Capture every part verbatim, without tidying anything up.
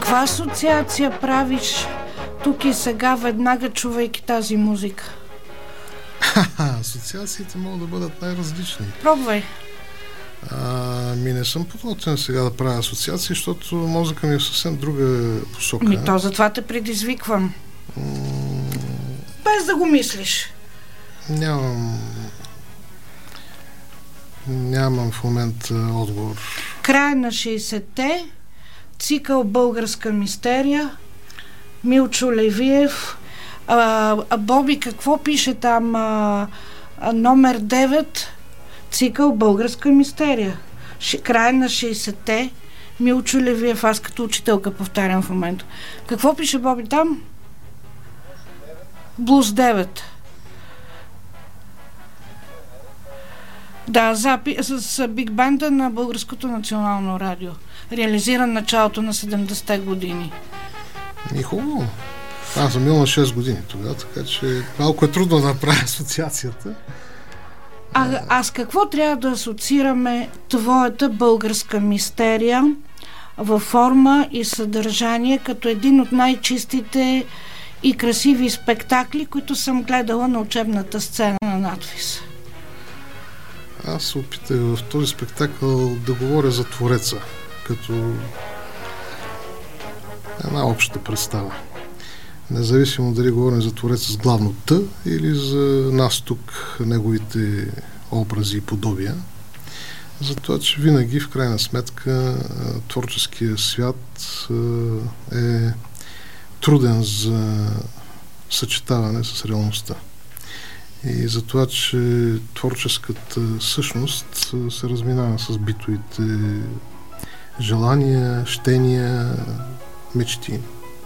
Каква асоциация правиш тук и сега, веднага чувайки тази музика? Асоциациите могат да бъдат най-различни. Пробвай. А, ми не съм подготвен сега да правя асоциации, защото мозъка ми е съвсем друга посока. Ми то затова те предизвиквам. М- Без да го мислиш. Нямам... Нямам в момента отговор. Края на шейсетте, цикъл Българска мистерия, Милчо Левиев. А, а Боби, какво пише там? А, а, номер девет, цикъл Българска мистерия. Ш, края на шейсетте, Милчо Левиев. Аз като учителка повтарям в момента. Какво пише Боби там? Блуз девет. Да, запис с Биг Бенда на Българското национално радио. Реализиран началото на седемдесетте години. И хубаво. Аз съм бил на шест години тогава, така че малко е трудно да направя асоциацията. А, а с какво трябва да асоциираме твоята българска мистерия във форма и съдържание, като един от най-чистите и красиви спектакли, които съм гледала на учебната сцена на надвис? Аз се опитах в този спектакъл да говоря за Твореца, като една обща представа. Независимо дали говорим за Твореца с главно Т или за нас тук, неговите образи и подобия. Затова, че винаги, в крайна сметка, творческия свят е труден за съчетаване с реалността. И за това, че творческата същност се разминава с битовите желания, щения, мечти.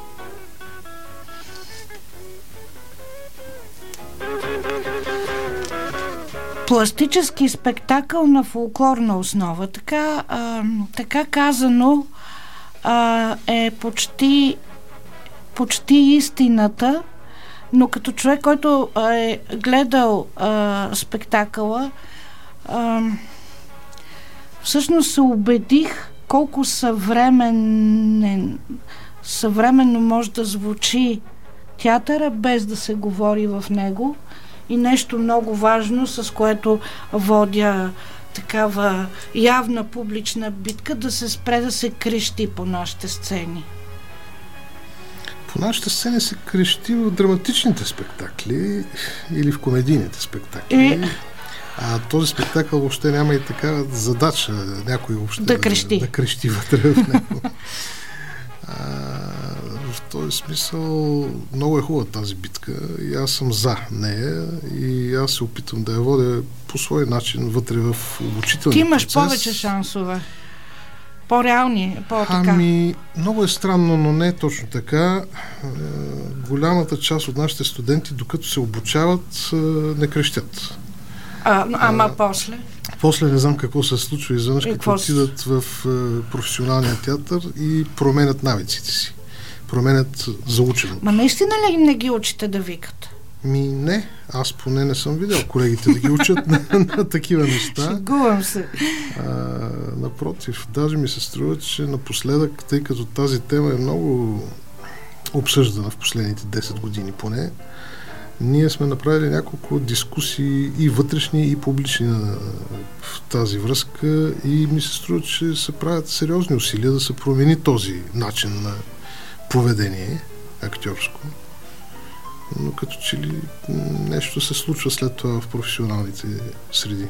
Пластически спектакъл на фолклорна основа. Така, а, така казано а, е почти, почти истината, но като човек, който е гледал а, спектакъла, а, всъщност се убедих колко съвременен, съвременно може да звучи театъра, без да се говори в него. И нещо много важно, с което водя такава явна публична битка, да се спре да се крещи по нашите сцени. По нашите сцени се крещи в драматичните спектакли или в комедийните спектакли. И... А този спектакъл въобще няма и такава задача някой въобще да крещи, да, да крещи вътре в него. А, в този смисъл много е хубава тази битка и аз съм за нея и аз се опитвам да я водя по свой начин вътре в обучителния Ти имаш процес. повече шансове. По-реални, по-така. Ами, много е странно, но не е точно така. Е, голямата част от нашите студенти, докато се обучават, е, не крещят. А, ама а, после? После не знам какво се случва изведнъж, като какво отидат в е, професионалния театър и променят навиците си. Променят заученото. Ма наистина ли не ги учите да викат? Ми не, аз поне не съм видял колегите да ги учат на, на такива неща. Шегувам се. А, напротив, даже ми се струва, че напоследък, тъй като тази тема е много обсъждана в последните десет години поне, ние сме направили няколко дискусии и вътрешни, и публични в тази връзка и ми се струва, че се правят сериозни усилия да се промени този начин на поведение актьорско. Но като че ли нещо се случва след това в професионалните среди.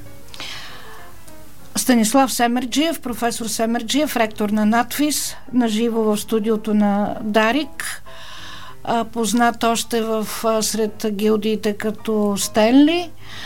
Станислав Семерджиев, професор Семерджиев, ректор на надвис, наживо в студиото на Дарик, познат още в сред гилдиите като Стенли.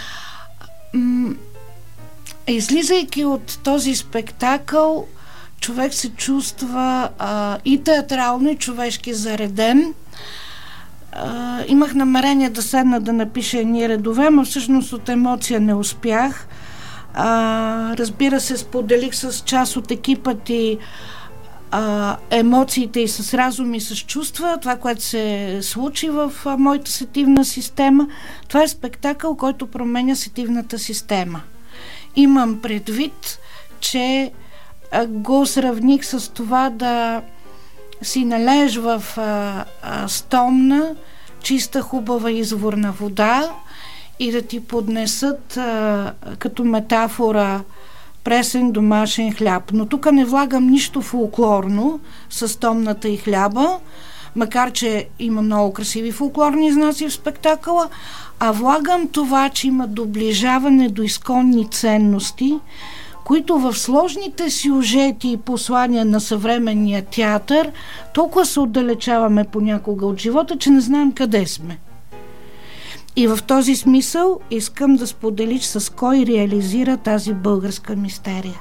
Излизайки от този спектакъл, човек се чувства а, и театрално, и човешки зареден. А, имах намерение да седна да напиша едни редове, но всъщност от емоция не успях. А, разбира се, споделих с част от екипа ти а, емоциите и с разум и с чувства, това, което се случи в а, моята сетивна система. Това е спектакъл, който променя сетивната система. Имам предвид, че а, го сравних с това да си належ в а, а, стомна, чиста, хубава изворна вода и да ти поднесат а, като метафора пресен домашен хляб. Но тук не влагам нищо фолклорно с томната и хляба, макар че има много красиви фолклорни знаци в спектакъла, а влагам това, че има доближаване до изконни ценности, които в сложните сюжети и послания на съвременния театър толкова се отдалечаваме понякога от живота, че не знаем къде сме. И в този смисъл искам да споделиш с кой реализира тази българска мистерия.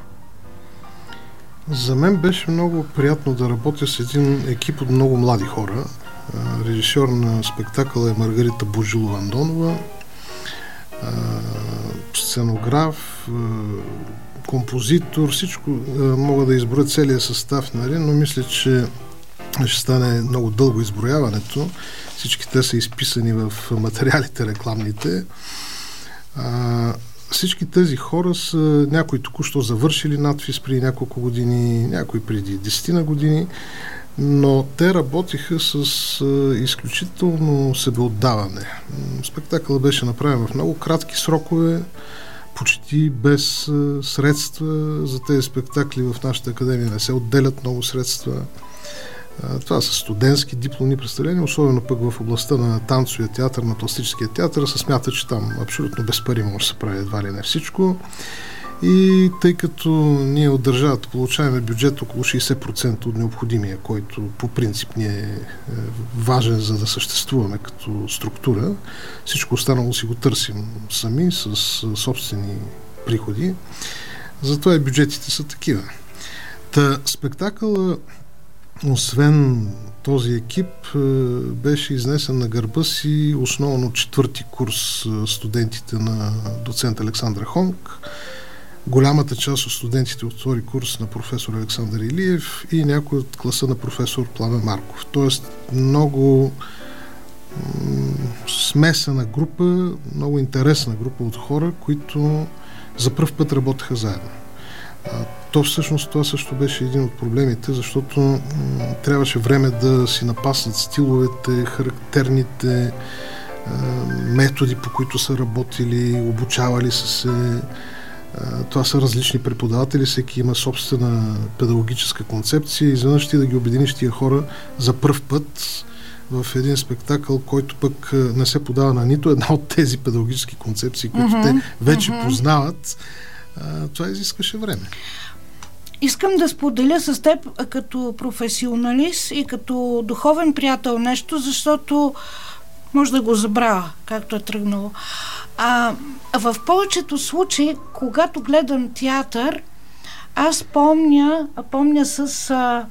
За мен беше много приятно да работя с един екип от много млади хора. Режисьор на спектакъла е Маргарита Божилова-Андонова, сценограф, композитор, всичко мога да изброя целия състав, нали? Но мисля, че ще стане много дълго изброяването. Всички те са изписани в материалите рекламните. А, всички тези хора са някои току-що завършили надфис преди няколко години, някои преди десетина години, но те работиха с а, изключително себеотдаване. Спектакълът беше направен в много кратки срокове, почти без а, средства. За тези спектакли в нашата академия не се отделят много средства. А, това са студентски дипломни представления, особено пък в областта на танцовия театър, на пластическия театър. Се смята, че там абсолютно без пари може да се прави едва ли не всичко. И тъй като ние от държавата получаваме бюджет около шейсет процента от необходимия, който по принцип ни е важен, за да съществуваме като структура, всичко останало си го търсим сами с собствени приходи. Затова и бюджетите са такива. Та спектакъла, освен този екип, беше изнесен на гърба си основно четвърти курс студентите на доцент Александра Хонг, голямата част от студентите от втори курс на професор Александър Илиев и някой от класа на професор Пламен Марков. Тоест много м- смесена група, много интересна група от хора, които за пръв път работеха заедно. А, то всъщност това също беше един от проблемите, защото м- трябваше време да си напаснат стиловете, характерните а, методи, по които са работили, обучавали са се. Това са различни преподаватели, всеки има собствена педагогическа концепция и изведнъж ти да ги обединиш тия хора за пръв път в един спектакъл, който пък не се подава на нито една от тези педагогически концепции, които mm-hmm. те вече mm-hmm. познават. Това изискваше време. Искам да споделя с теб като професионалист и като духовен приятел нещо, защото може да го забравя, както е тръгнало. А, в повечето случаи, когато гледам театър, аз помня, помня с, а,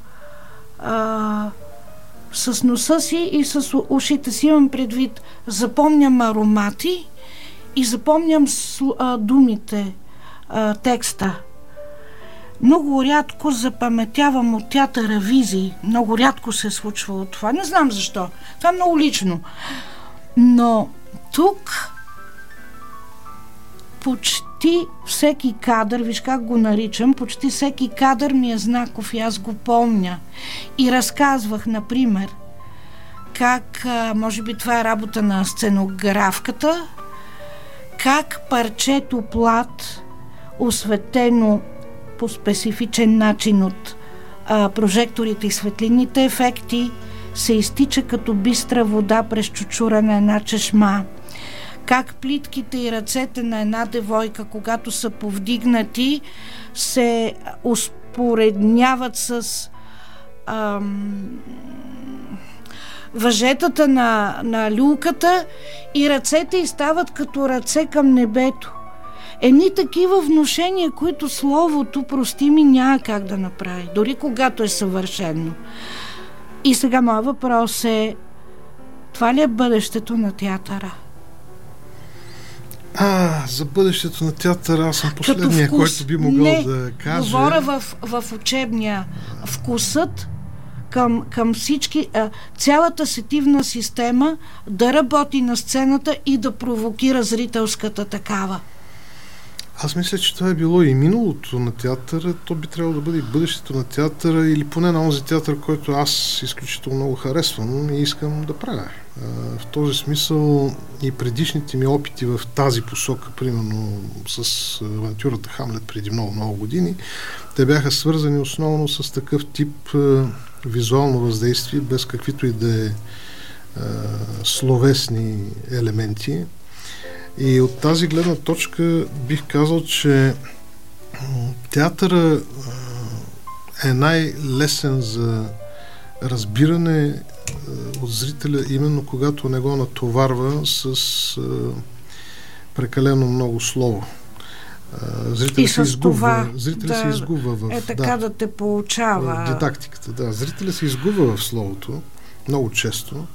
а, с носа си и с ушите си, имам предвид, запомням аромати и запомням а, думите, а, текста. Много рядко запаметявам от театъра визии. Много рядко се е случвало това. Не знам защо. Това е много лично. Но тук почти всеки кадър, виж как го наричам, почти всеки кадър ми е знаков и аз го помня. И разказвах, например, как, може би това е работа на сценографката, как парчето плат, осветено по специфичен начин от а, прожекторите и светлинните ефекти, се изтича като бистра вода през чучура на една чешма. Как плитките и ръцете на една девойка, когато са повдигнати, се успоредняват с ам, въжетата на, на люлката и ръцете й стават като ръце към небето. Едни такива внушения, които словото, прости ми, няма как да направи, дори когато е съвършено. И сега моят въпрос е: това ли е бъдещето на театъра? А, за бъдещето на театъра аз съм последния, който би могъл не, да каже. Говоря в, в учебния вкусът към, към всички, а, цялата сетивна система да работи на сцената и да провокира зрителската такава. Аз мисля, че това е било и миналото на театъра, то би трябвало да бъде и бъдещето на театъра или поне на онзи театър, който аз изключително много харесвам и искам да правя. В този смисъл и предишните ми опити в тази посока, примерно с авантюрата Хамлет преди много-много години, те бяха свързани основно с такъв тип визуално въздействие, без каквито и да е словесни елементи. И от тази гледна точка бих казал, че театъра е най-лесен за разбиране от зрителя, именно когато не го натоварва с прекалено много слово. Зрителя се изгубва, зрителя да, се изгубва в, е така да, да те получава. В дидактиката, да. Зрителя се изгубва в словото много често.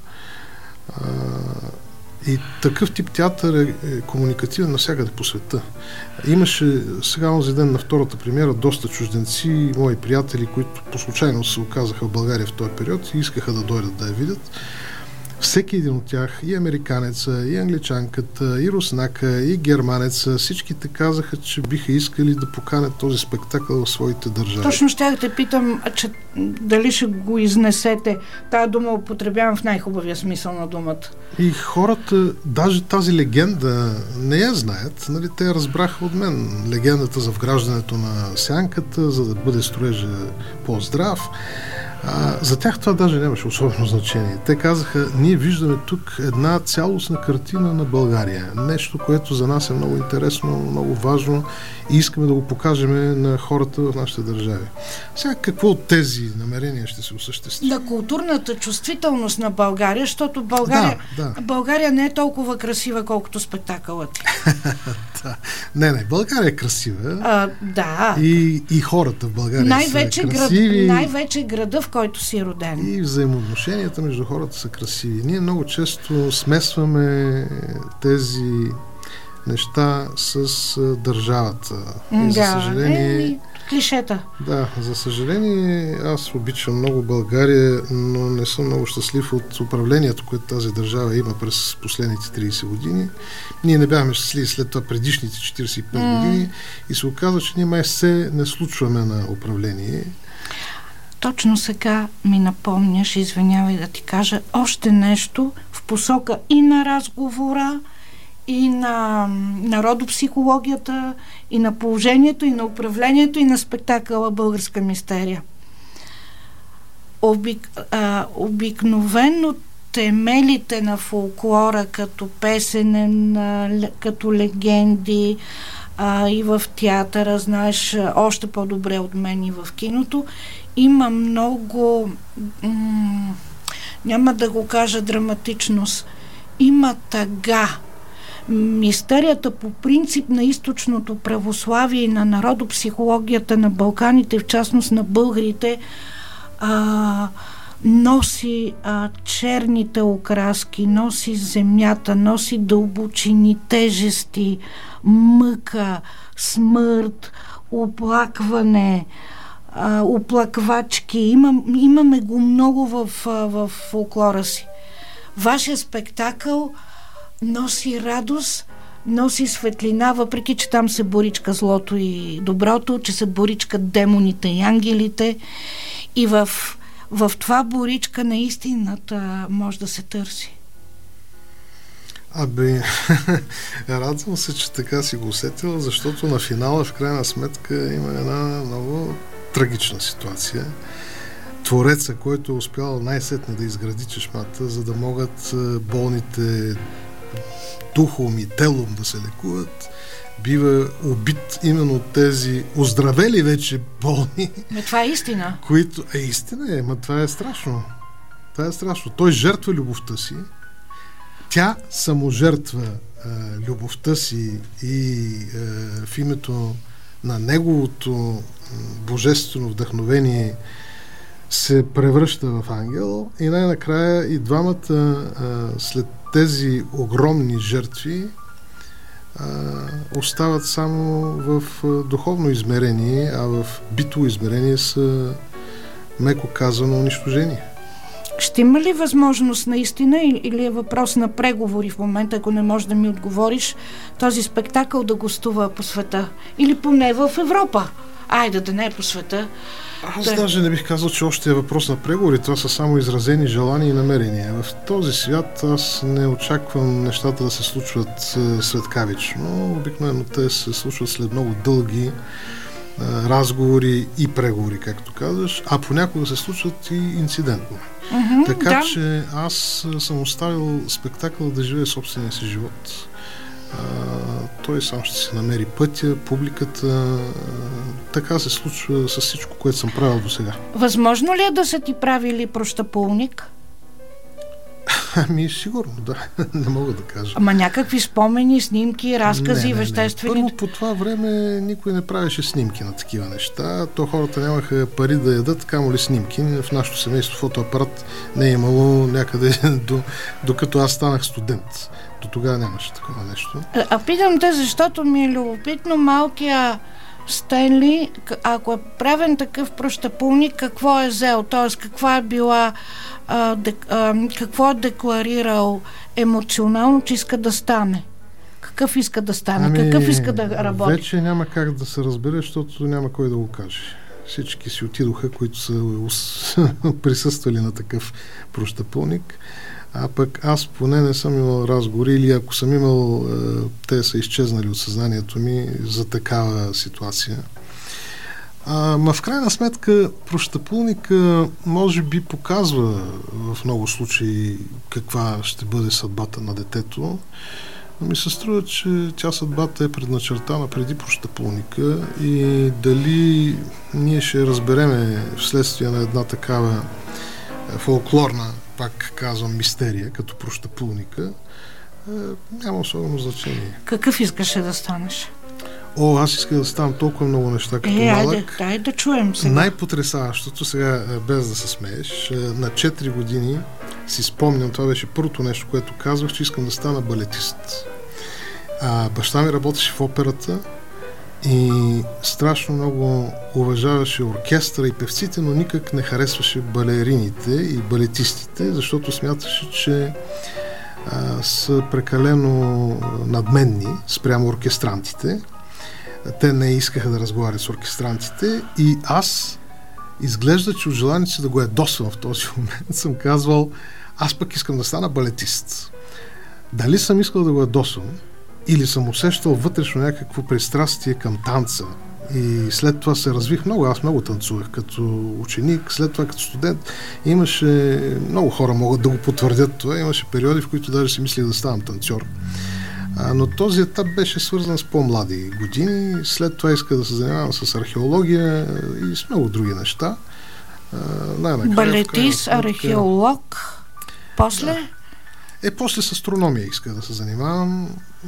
И такъв тип театър е, е комуникативен навсякъде по света. Имаше сега онзи ден на втората премиера доста чужденци и мои приятели, които по случайно се оказаха в България в този период и искаха да дойдат да я видят. Всеки един от тях, и американеца, и англичанката, и руснака, и германеца, всичките казаха, че биха искали да поканят този спектакъл в своите държави. Точно ще те питам, че дали ще го изнесете. Тая дума употребявам в най-хубавия смисъл на думата. И хората, даже тази легенда не я знаят. Нали, те разбраха от мен легендата за вграждането на сянката, за да бъде строежа по-здрав. А, за тях това даже нямаше особено значение. Те казаха, ние виждаме тук една цялостна картина на България. Нещо, което за нас е много интересно, много важно и искаме да го покажем на хората в нашите държави. Сега какво от тези намерения ще се осъществи? На културната чувствителност на България, защото България, да, да. България не е толкова красива, колкото спектакълът. Да. Не, не, България е красива. А, да. И, и хората в България най-вече са красиви. Град, най-вече града, в който си роден. И взаимоотношенията между хората са красиви. Ние много често смесваме тези неща с държавата. И да, за съжаление... Е, клишета. Да, за съжаление аз обичам много България, но не съм много щастлив от управлението, което тази държава има през последните трийсет години. Ние не бяхме щастливи след това предишните четирийсет и пет mm. години и се оказва, че ние май се не случваме на управление. Точно сега ми напомняш, извинявай да ти кажа, още нещо в посока и на разговора, и на народопсихологията, и на положението, и на управлението, и на спектакъла Българска мистерия. Обик, а, обикновено темелите на фолклора, като песенен, като легенди, а, и в театъра, знаеш още по-добре от мен и в киното, има много, м- няма да го кажа драматичност, има тъга. Мистерията по принцип на източното православие и на народопсихологията на Балканите, в частност на българите, а, носи а, черните окраски, носи земята, носи дълбочини, тежести, мъка, смърт, оплакване, а, оплаквачки. Имам, имаме го много в, в фолклора си. Вашия спектакъл носи радост, носи светлина, въпреки че там се боричка злото и доброто, че се боричкат демоните и ангелите. И в, в това боричка на истината може да се търси. Абе, радвам се, че така си го усетила, защото на финала, в крайна сметка, има една много трагична ситуация. Твореца, който е успял най-сетне да изгради чешмата, за да могат болните духом и телом да се лекуват, бива убит именно от тези оздравели вече болни. Но това е истина. Които... Е, истина е, ма това е страшно. Това е страшно. Той жертва любовта си, тя саможертва е, любовта си и е, в името на неговото божествено вдъхновение се превръща в ангел и най-накрая и двамата а, след тези огромни жертви а, остават само в а, духовно измерение, а в битово измерение са, меко казано, унищожени. ще има ли възможност наистина или е въпрос на преговори в момента, ако не можеш да ми отговориш, този спектакъл да гостува по света? Или поне в Европа? Айде да не е по света. Аз да... даже не бих казал, че още е въпрос на преговори. Това са само изразени желания и намерения. В този свят аз не очаквам нещата да се случват светкавично. Обикновено те се случват след много дълги разговори и преговори, както казваш, а понякога се случват и инцидентно. Mm-hmm, така да. Че аз съм оставил спектакъл да живее собствения си живот. А, той сам ще се намери пътя, публиката. А, така се случва с всичко, което съм правил до сега. Възможно ли е да са ти правили прощапулник? Ами, сигурно, да. Не мога да кажа. Ама някакви спомени, снимки, разкази, не, не, веществени... Не. Първо, по това време никой не правеше снимки на такива неща. То хората нямаха пари да ядат, камо ли снимки. В нашото семейство фотоапарат не е имало някъде до, докато аз станах студент. До тогава нямаше такова нещо. А, а питам те, защото ми е любопитно малкия Стенли, ако е правен такъв прощапулник, какво е взел? Т.е. каква е била а, дек, а, какво е декларирал емоционално, че иска да стане? Какъв иска да стане? Ами, какъв иска да работи? Вече няма как да се разбере, защото няма кой да го каже. Всички си отидоха, които са присъствали на такъв прощапулник. А пък аз поне не съм имал разговори, или ако съм имал, те са изчезнали от съзнанието ми за такава ситуация. А, ма в крайна сметка прощапулника може би показва в много случаи каква ще бъде съдбата на детето, но ми се струва, че тя съдбата е предначертана преди прощапулника и дали ние ще разбереме вследствие на една такава фолклорна, пак казвам, мистерия, като прощапулника, е, няма особено значение. Какъв искаше да станеш? О, аз исках да ставам толкова много неща като е, малък. Айде, дай да чуем сега. Най-потресаващото, сега без да се смееш, на четири години си спомням, това беше първото нещо, което казвах, че искам да стана балетист. А, баща ми работеше в операта и страшно много уважаваше оркестъра и певците, но никак не харесваше балерините и балетистите, защото смяташе, че а, са прекалено надменни спрямо оркестрантите. Те не искаха да разговарят с оркестрантите и аз, изглежда, че от желанието си да го ядосвам в този момент, съм казвал, аз пък искам да стана балетист. Дали съм искал да го ядосвам, или съм усещал вътрешно някакво пристрастие към танца. И след това се развих много. Аз много танцувах като ученик, след това като студент. Имаше, много хора могат да го потвърдят това, имаше периоди, в които даже си мислих да ставам танцор. А, но този етап беше свързан с по-млади години. След това исках да се занимавам с археология и с много други неща. А, балетист, археолог, после... Да. Е, после с астрономия исках да се занимавам.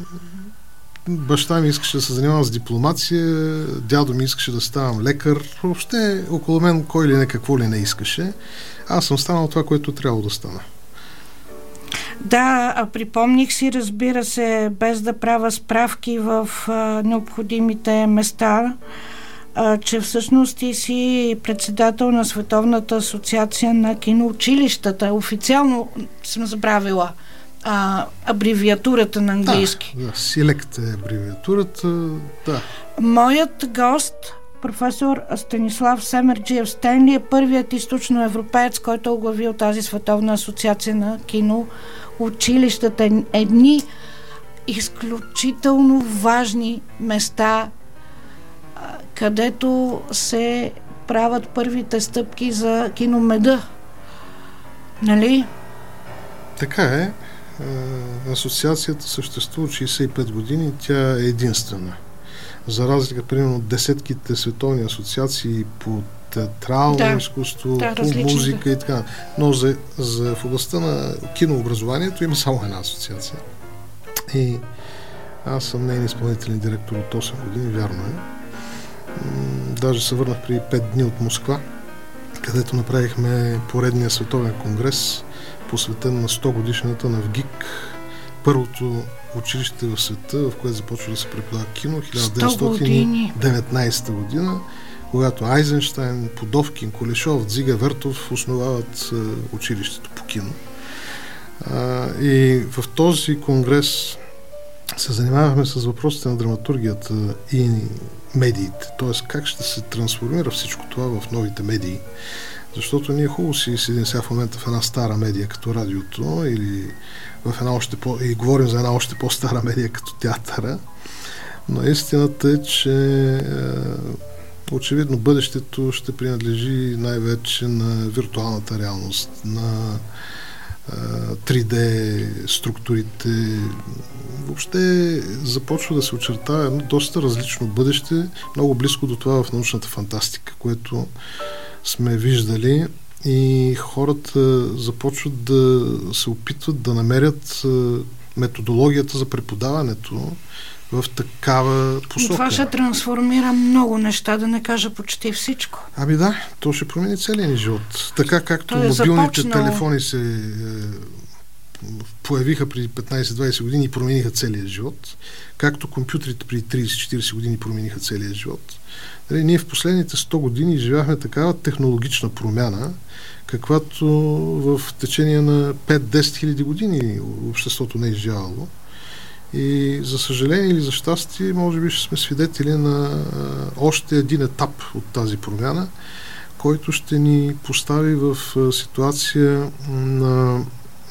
Баща ми искаше да се занимавам с дипломация, дядо ми искаше да ставам лекар. Въобще около мен кой ли не какво ли не искаше. Аз съм станал това, което трябвало да стана. Да, а припомних си, разбира се, без да правя справки в а, необходимите места, а, че всъщност ти си председател на Световната асоциация на киноучилищата. Официално съм забравила а, абревиатурата на английски. Да, да, селект е абревиатурата, да. Моят гост, професор Станислав Семерджиев Стенли, е първият източноевропеец, който е оглавил тази Световна асоциация на киноучилищата. Едни изключително важни места, където се правят първите стъпки за киномеда. Нали? Така е. Асоциацията съществува шейсет и пет години, тя е единствена. За разлика, примерно, от десетките световни асоциации по театрално да, изкуство, да, по музика и така. Но за, за в областта на кинообразованието има само една асоциация. И аз съм нейн изпълнителен директор от осем години, вярно е. Даже се върнах при пет дни от Москва, където направихме поредния световен конгрес, посветен на сто годишната на ВГИК, първото училище в света, в което започва да се преподава кино, хиляда деветстотин и деветнадесета година, когато Айзенщайн, Подовкин, Кулешов, Дзига, Вертов основават е, училището по кино. А, и в този конгрес се занимавахме с въпросите на драматургията и медиите, т.е. как ще се трансформира всичко това в новите медии. Защото ние хубаво си седим сега в момента в една стара медия като радиото или в една още по... и говорим за една още по-стара медия като театъра, но истината е, че е, очевидно бъдещето ще принадлежи най-вече на виртуалната реалност, на е, три Д структурите. Въобще започва да се очертава едно доста различно бъдеще, много близко до това в научната фантастика, което сме виждали, и хората започват да се опитват да намерят методологията за преподаването в такава посока. Това ще трансформира много неща, да не кажа почти всичко. Ами да, то ще промени целия ни живот. Така както е мобилните започнал... телефони се е, появиха преди петнайсет-двайсет години и промениха целия живот, както компютрите преди трийсет-четирийсет години промениха целия живот. Нали, ние в последните сто години живяхме такава технологична промяна, каквато в течение на пет-десет хиляди години обществото не е изживяло. И за съжаление или за щастие, може би ще сме свидетели на а, още един етап от тази промяна, който ще ни постави в а, ситуация на,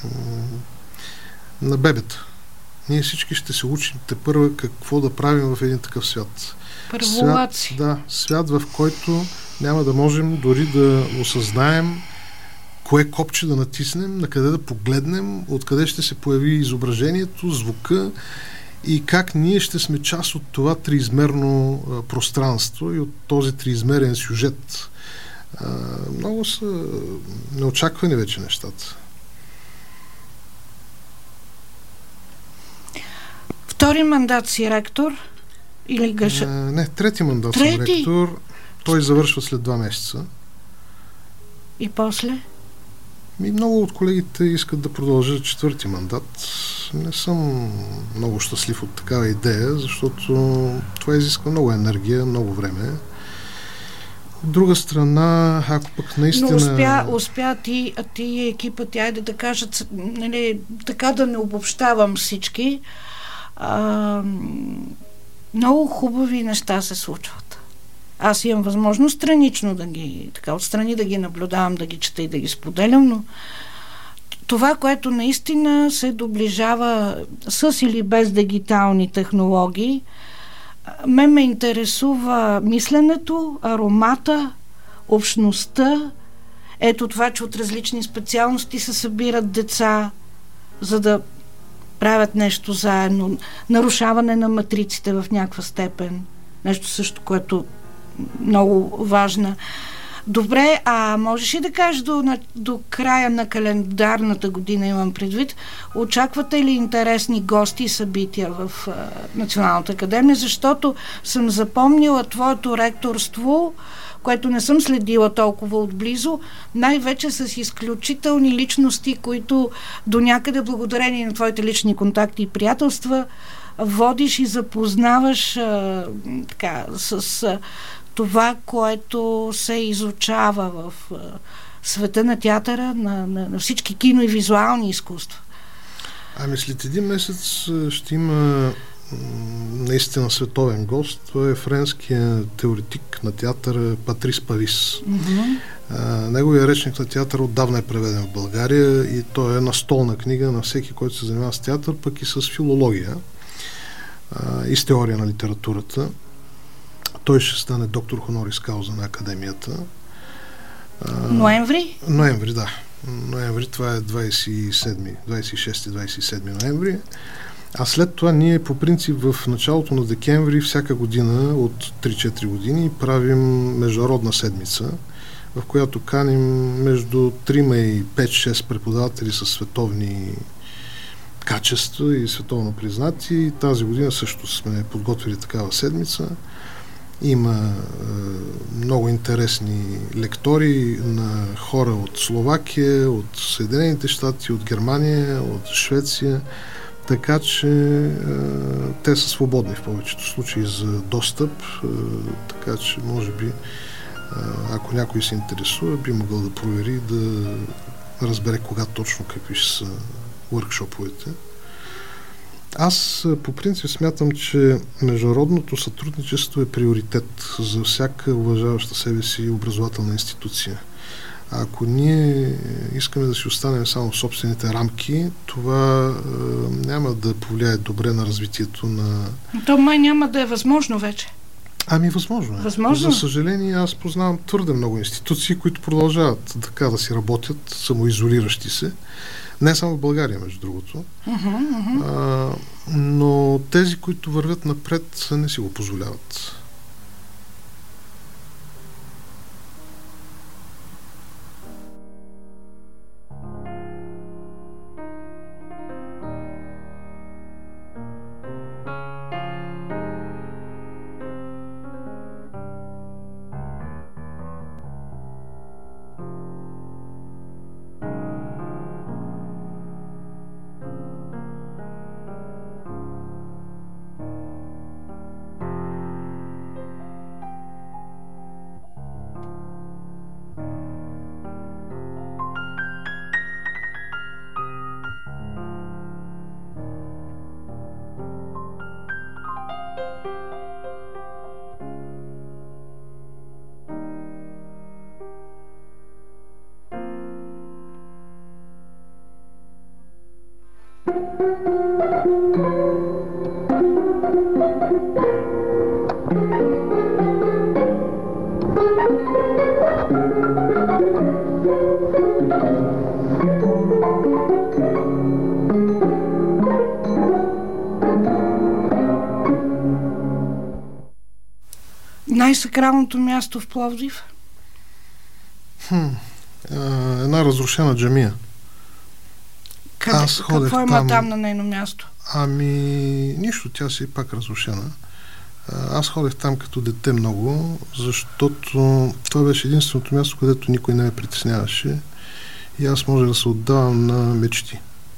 на бебета. Ние всички ще се учим тепърва какво да правим в един такъв свят. Свят, да, свят, в който няма да можем дори да осъзнаем кое копче да натиснем, на къде да погледнем, откъде ще се появи изображението, звука и как ние ще сме част от това триизмерно а, пространство и от този триизмерен сюжет. А, много са неочаквани вече нещата. Втори мандат си ректор? Или гъша? А, не, трети мандат трети? съм ректор. Той завършва след два месеца. И после? И много от колегите искат да продължат четвърти мандат. Не съм много щастлив от такава идея, защото това изисква много енергия, много време. От друга страна, ако пък наистина... Но успя, успя ти, ти и екипа ти, айде да кажат, нали, така да не обобщавам всички, а, много хубави неща се случват. Аз имам възможност странично да ги, така отстрани да ги наблюдавам, да ги чета и да ги споделям, но това, което наистина се доближава с или без дигитални технологии, мен ме интересува мисленето, аромата, общността, ето това, че от различни специалности се събират деца, за да правят нещо заедно, нарушаване на матриците в някаква степен, нещо също, което много важна. Добре, а можеш ли да кажеш до, на, до края на календарната година, имам предвид, очаквате ли интересни гости и събития в а, Националната академия, защото съм запомнила твоето ректорство, което не съм следила толкова отблизо, най-вече с изключителни личности, които до някъде благодарение на твоите лични контакти и приятелства водиш и запознаваш а, така, с а, това, което се изучава в а, света на театъра, на, на, на всички кино и визуални изкуства. Ами след един месец ще има наистина световен гост. Той е френският теоретик на театър Патрис Павис. Mm-hmm. Неговият речник на театър отдавна е преведен в България и той е настолна книга на всеки, който се занимава с театър, пък и с филология а, и с теория на литературата. Той ще стане доктор хонорис кауза на академията. А, ноември? Ноември, да. Ноември, това е двайсет и седми, двайсет и шести двайсет и седми ноември. А след това ние по принцип в началото на декември всяка година от три-четири години правим международна седмица, в която каним между трима и пет-шест преподаватели със световни качества и световно признати. Тази година също сме подготвили такава седмица. Има е, много интересни лектори на хора от Словакия, от Съединените щати, от Германия, от Швеция. Така че е, те са свободни в повечето случаи за достъп, е, така че може би Ако някой се интересува, би могъл да провери, да разбере кога точно какви ще са workshop-овете. Аз по принцип смятам, че международното сътрудничество е приоритет за всяка уважаваща себе си образователна институция. А ако ние искаме да си останем само в собствените рамки, това е, няма да повлияе добре на развитието на... То май няма да е възможно вече. Ами възможно е. Възможно? За съжаление, аз познавам твърде много институции, които продължават така да си работят, самоизолиращи се. Не само в България, между другото. Uh-huh, uh-huh. А, но тези, които вървят напред, не си го позволяват. Най-сакралното място в Пловдив? Хм, а, една разрушена джамия. Къде, Аз ходех какво има там, там на нейно място? Ами, нищо, тя си е пак разрушена. Аз ходех там като дете много, защото това беше единственото място, където никой не ме притесняваше и аз може да се отдавам на мечти.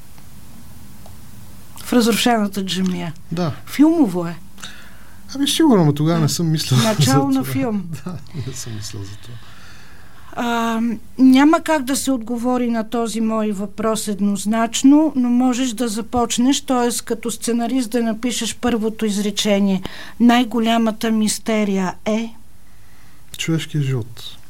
В разрушената джамия? Да. Филмово е? Ами сигурно, но тогава не съм мислил за това. Начало на филм. Да, не съм мислил за това. А, няма как да се отговори на този мой въпрос еднозначно, но можеш да започнеш, т.е. като сценарист да напишеш първото изречение. Най-голямата мистерия е... Човешкият живот.